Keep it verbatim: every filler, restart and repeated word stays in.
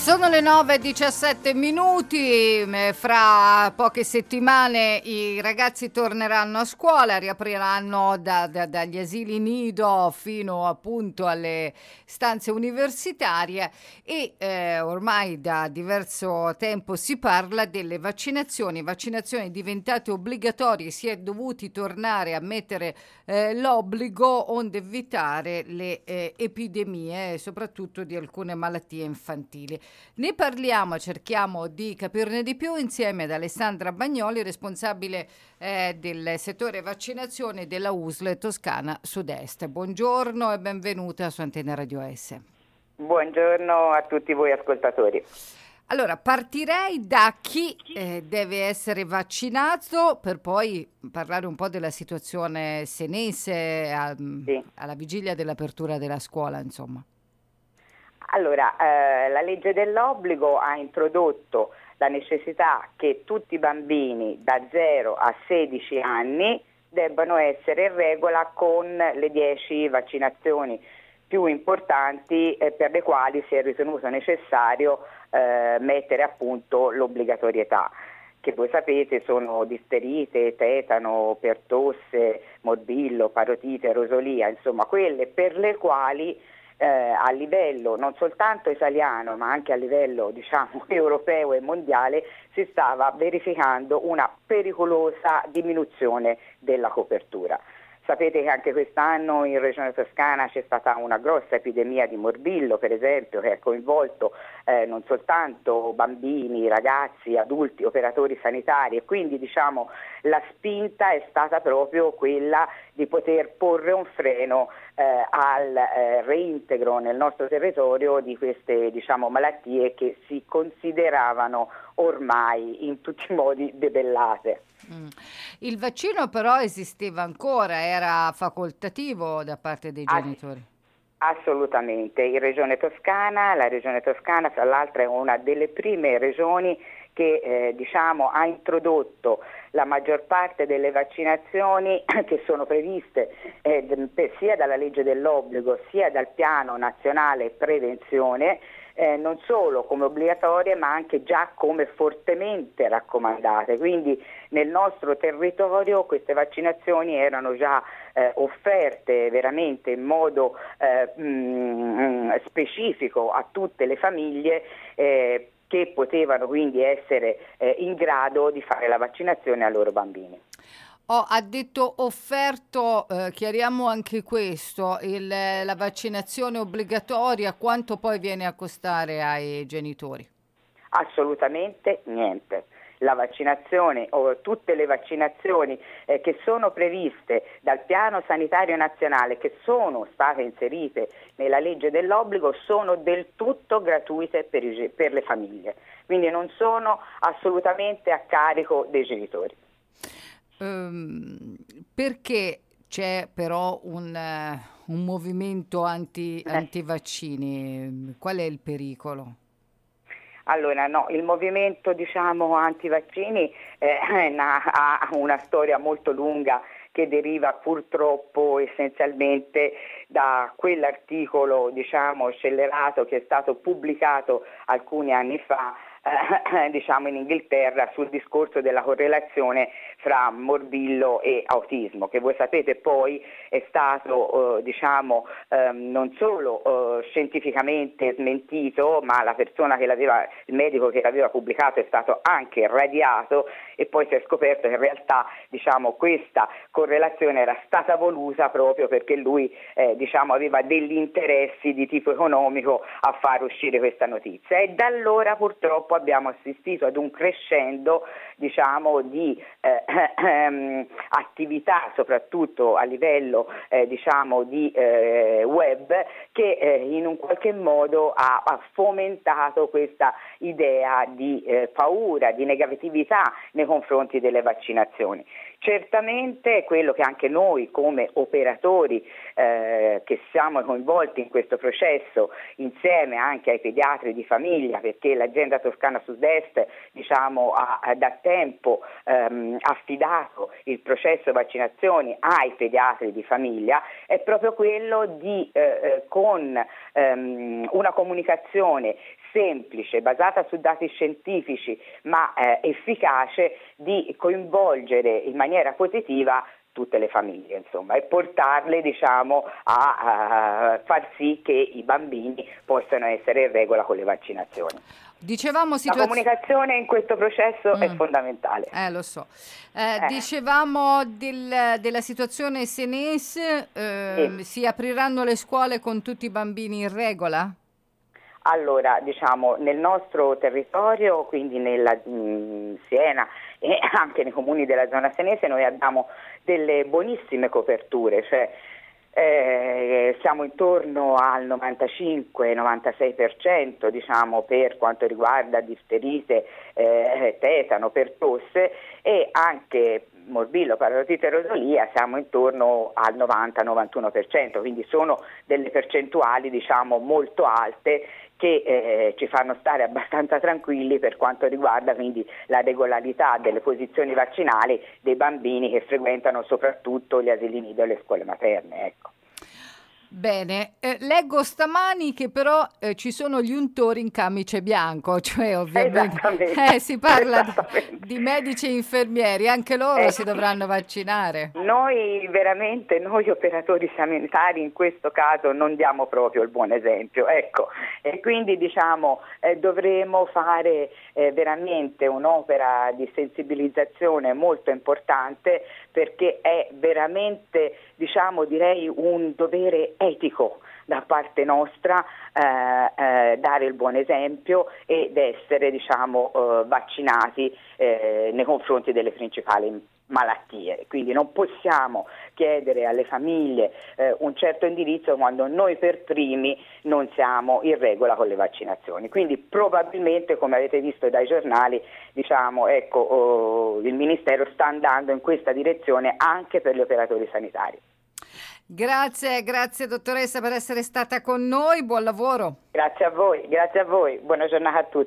Sono le nove e diciassette minuti, fra poche settimane i ragazzi torneranno a scuola, riapriranno da, da, dagli asili nido fino appunto alle stanze universitarie e eh, ormai da diverso tempo si parla delle vaccinazioni, vaccinazioni diventate obbligatorie, si è dovuti tornare a mettere eh, l'obbligo onde evitare le eh, epidemie, soprattutto di alcune malattie infantili. Ne parliamo, cerchiamo di capirne di più insieme ad Alessandra Bagnoli, responsabile eh, del settore vaccinazione della U S L Toscana Sud-Est. Buongiorno e benvenuta su Antenne Radio S. Buongiorno a tutti voi ascoltatori. Allora, partirei da chi eh, deve essere vaccinato per poi parlare un po' della situazione senese a, sì. alla vigilia dell'apertura della scuola, insomma. Allora, eh, la legge dell'obbligo ha introdotto la necessità che tutti i bambini da zero a sedici anni debbano essere in regola con le dieci vaccinazioni più importanti eh, per le quali si è ritenuto necessario eh, mettere appunto l'obbligatorietà, che voi sapete sono difterite, tetano, pertosse, morbillo, parotite, rosolia, insomma quelle per le quali Eh, a livello non soltanto italiano ma anche a livello diciamo europeo e mondiale si stava verificando una pericolosa diminuzione della copertura. Sapete che anche quest'anno in Regione Toscana c'è stata una grossa epidemia di morbillo, per esempio, che ha coinvolto eh, non soltanto bambini, ragazzi, adulti, operatori sanitari e quindi diciamo la spinta è stata proprio quella di poter porre un freno eh, al eh, reintegro nel nostro territorio di queste diciamo malattie che si consideravano ormai in tutti i modi debellate. Mm. Il vaccino però esisteva ancora, era facoltativo da parte dei genitori? Assolutamente, in Regione Toscana, la Regione Toscana tra l'altro è una delle prime regioni che eh, diciamo ha introdotto la maggior parte delle vaccinazioni che sono previste eh, sia dalla legge dell'obbligo sia dal piano nazionale prevenzione, eh, non solo come obbligatorie ma anche già come fortemente raccomandate. Quindi nel nostro territorio queste vaccinazioni erano già eh, offerte veramente in modo eh, mh, specifico a tutte le famiglie eh, che potevano quindi essere eh, in grado di fare la vaccinazione ai loro bambini. Oh, ha detto offerto, eh, chiariamo anche questo, il, la vaccinazione obbligatoria, quanto poi viene a costare ai genitori? Assolutamente niente. La vaccinazione o tutte le vaccinazioni eh, che sono previste dal piano sanitario nazionale, che sono state inserite nella legge dell'obbligo, sono del tutto gratuite per, i, per le famiglie, quindi non sono assolutamente a carico dei genitori. Um, perché c'è però un, uh, un movimento anti, eh. anti-vaccini? Qual è il pericolo? Allora no, il movimento diciamo anti-vaccini eh, ha una storia molto lunga che deriva purtroppo essenzialmente da quell'articolo diciamo scellerato che è stato pubblicato alcuni anni fa eh, diciamo in Inghilterra sul discorso della correlazione fra morbillo e autismo, che voi sapete poi è stato eh, diciamo eh, non solo eh, scientificamente smentito, ma la persona che l'aveva, il medico che l'aveva pubblicato è stato anche radiato e poi si è scoperto che in realtà diciamo questa correlazione era stata voluta proprio perché lui eh, diciamo aveva degli interessi di tipo economico a far uscire questa notizia e da allora purtroppo abbiamo assistito ad un crescendo diciamo di eh, ehm, attività soprattutto a livello eh, diciamo di eh, web che eh, in un qualche modo ha, ha fomentato questa idea di eh, paura, di negatività nei confronti delle vaccinazioni. Certamente quello che anche noi come operatori eh, che siamo coinvolti in questo processo insieme anche ai pediatri di famiglia, perché l'azienda Toscana Sud-Est diciamo, ha, ha da tempo ehm, affidato il processo vaccinazioni ai pediatri di famiglia, è proprio quello di eh, con ehm, una comunicazione semplice, basata su dati scientifici, ma eh, efficace, di coinvolgere in maniera positiva tutte le famiglie, insomma, e portarle, diciamo, a, a far sì che i bambini possano essere in regola con le vaccinazioni. Dicevamo situaz- La comunicazione in questo processo mm. è fondamentale. Eh, lo so. Eh, eh. Dicevamo del, della situazione senese, eh, Sì. Si apriranno le scuole con tutti i bambini in regola? Allora, diciamo, nel nostro territorio, quindi nella mh, Siena e anche nei comuni della zona senese, noi abbiamo delle buonissime coperture, cioè eh, siamo intorno al novantacinque novantasei per cento, diciamo, per quanto riguarda difterite, eh, tetano, pertosse, e anche morbillo, parotite e rosolia siamo intorno al novanta novantuno per cento, quindi sono delle percentuali, diciamo, molto alte che eh, ci fanno stare abbastanza tranquilli per quanto riguarda quindi la regolarità delle posizioni vaccinali dei bambini che frequentano soprattutto gli asili nido e le scuole materne, ecco. Bene, eh, leggo stamani che però eh, ci sono gli untori in camice bianco, cioè ovviamente eh, si parla di, di medici e infermieri, anche loro eh, si dovranno vaccinare. Noi veramente, noi operatori sanitari in questo caso non diamo proprio il buon esempio, ecco, e quindi diciamo eh, dovremo fare eh, veramente un'opera di sensibilizzazione molto importante, perché è veramente, diciamo, direi un dovere etico da parte nostra eh, eh, dare il buon esempio ed essere, diciamo, eh, vaccinati eh, nei confronti delle principali malattie. Quindi non possiamo chiedere alle famiglie eh, un certo indirizzo quando noi per primi non siamo in regola con le vaccinazioni. Quindi probabilmente, come avete visto dai giornali, diciamo, ecco, oh, il Ministero sta andando in questa direzione anche per gli operatori sanitari. Grazie, grazie dottoressa per essere stata con noi, buon lavoro. Grazie a voi, grazie a voi, buona giornata a tutti.